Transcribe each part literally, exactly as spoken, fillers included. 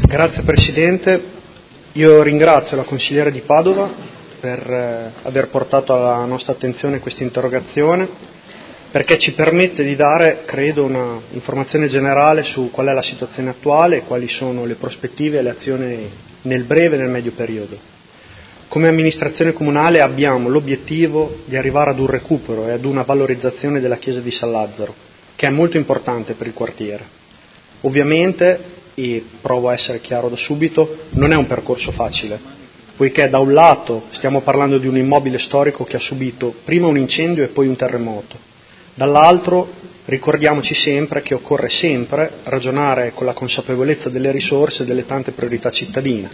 Grazie Presidente, io ringrazio la consigliera di Padova per eh, aver portato alla nostra attenzione questa interrogazione, perché ci permette di dare, credo, una informazione generale su qual è la situazione attuale e quali sono le prospettive e le azioni nel breve e nel medio periodo. Come amministrazione comunale abbiamo l'obiettivo di arrivare ad un recupero e ad una valorizzazione della chiesa di San Lazzaro, che è molto importante per il quartiere. Ovviamente, e provo a essere chiaro da subito, non è un percorso facile, poiché da un lato stiamo parlando di un immobile storico che ha subito prima un incendio e poi un terremoto, dall'altro ricordiamoci sempre che occorre sempre ragionare con la consapevolezza delle risorse e delle tante priorità cittadine.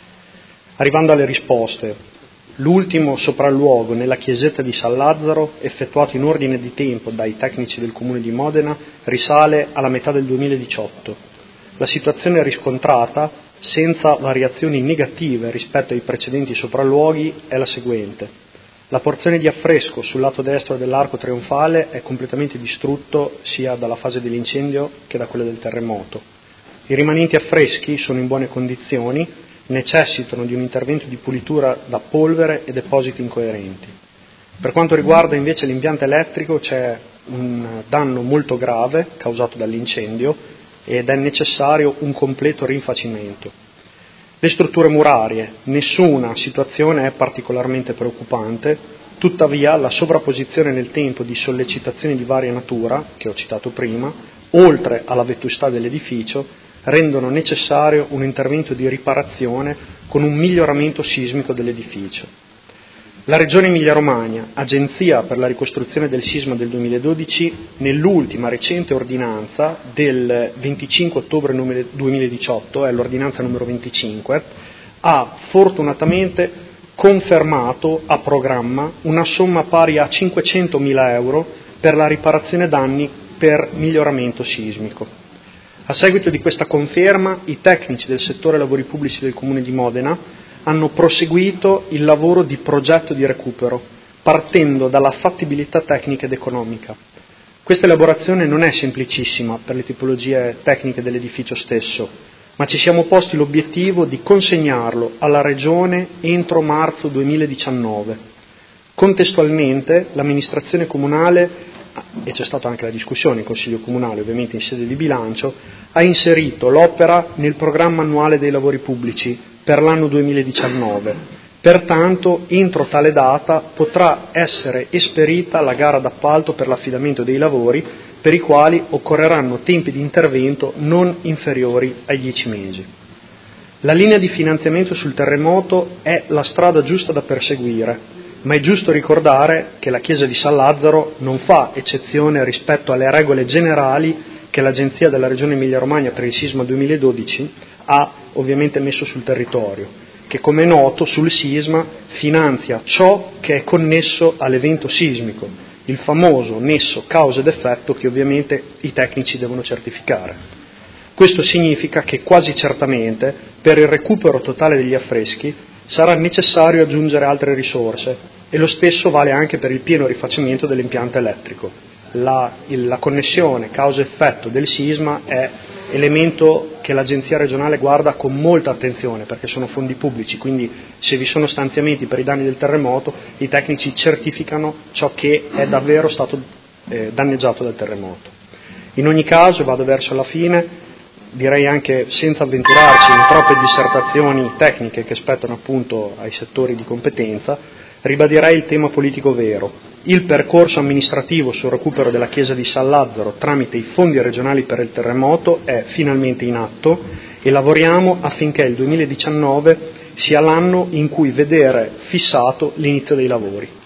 Arrivando alle risposte, l'ultimo sopralluogo nella chiesetta di San Lazzaro, effettuato in ordine di tempo dai tecnici del Comune di Modena, risale alla metà del duemiladiciotto. La situazione riscontrata, senza variazioni negative rispetto ai precedenti sopralluoghi, è la seguente. La porzione di affresco sul lato destro dell'arco trionfale è completamente distrutto sia dalla fase dell'incendio che da quella del terremoto. I rimanenti affreschi sono in buone condizioni, necessitano di un intervento di pulitura da polvere e depositi incoerenti. Per quanto riguarda invece l'impianto elettrico c'è un danno molto grave causato dall'incendio ed è necessario un completo rinfacimento. Le strutture murarie, nessuna situazione è particolarmente preoccupante, tuttavia la sovrapposizione nel tempo di sollecitazioni di varia natura, che ho citato prima, oltre alla vetustà dell'edificio, rendono necessario un intervento di riparazione con un miglioramento sismico dell'edificio. La Regione Emilia-Romagna, agenzia per la ricostruzione del sisma del duemiladodici, nell'ultima recente ordinanza del venticinque ottobre duemiladiciotto, è l'ordinanza numero venticinque, ha fortunatamente confermato a programma una somma pari a cinquecentomila euro per la riparazione danni per miglioramento sismico. A seguito di questa conferma, i tecnici del settore lavori pubblici del Comune di Modena hanno proseguito il lavoro di progetto di recupero, partendo dalla fattibilità tecnica ed economica. Questa elaborazione non è semplicissima per le tipologie tecniche dell'edificio stesso, ma ci siamo posti l'obiettivo di consegnarlo alla Regione entro marzo duemiladiciannove. Contestualmente l'amministrazione comunale, e c'è stata anche la discussione in Consiglio Comunale, ovviamente in sede di bilancio, ha inserito l'opera nel programma annuale dei lavori pubblici per l'anno duemiladiciannove. Pertanto, entro tale data potrà essere esperita la gara d'appalto per l'affidamento dei lavori, per i quali occorreranno tempi di intervento non inferiori ai dieci mesi. La linea di finanziamento sul terremoto è la strada giusta da perseguire, ma è giusto ricordare che la chiesa di San Lazzaro non fa eccezione rispetto alle regole generali che l'Agenzia della Regione Emilia-Romagna per il sisma duemiladodici ha ovviamente messo sul territorio, che come è noto sul sisma finanzia ciò che è connesso all'evento sismico, il famoso nesso causa ed effetto che ovviamente i tecnici devono certificare. Questo significa che quasi certamente per il recupero totale degli affreschi sarà necessario aggiungere altre risorse e lo stesso vale anche per il pieno rifacimento dell'impianto elettrico. La, la connessione causa-effetto del sisma è elemento che l'Agenzia regionale guarda con molta attenzione perché sono fondi pubblici, quindi se vi sono stanziamenti per i danni del terremoto i tecnici certificano ciò che è davvero stato eh, danneggiato dal terremoto. In ogni caso, vado verso la fine, direi anche senza avventurarci in troppe dissertazioni tecniche che spettano appunto ai settori di competenza, ribadirei il tema politico vero. Il percorso amministrativo sul recupero della chiesa di San Lazzaro tramite i fondi regionali per il terremoto è finalmente in atto e lavoriamo affinché il duemiladiciannove sia l'anno in cui vedere fissato l'inizio dei lavori.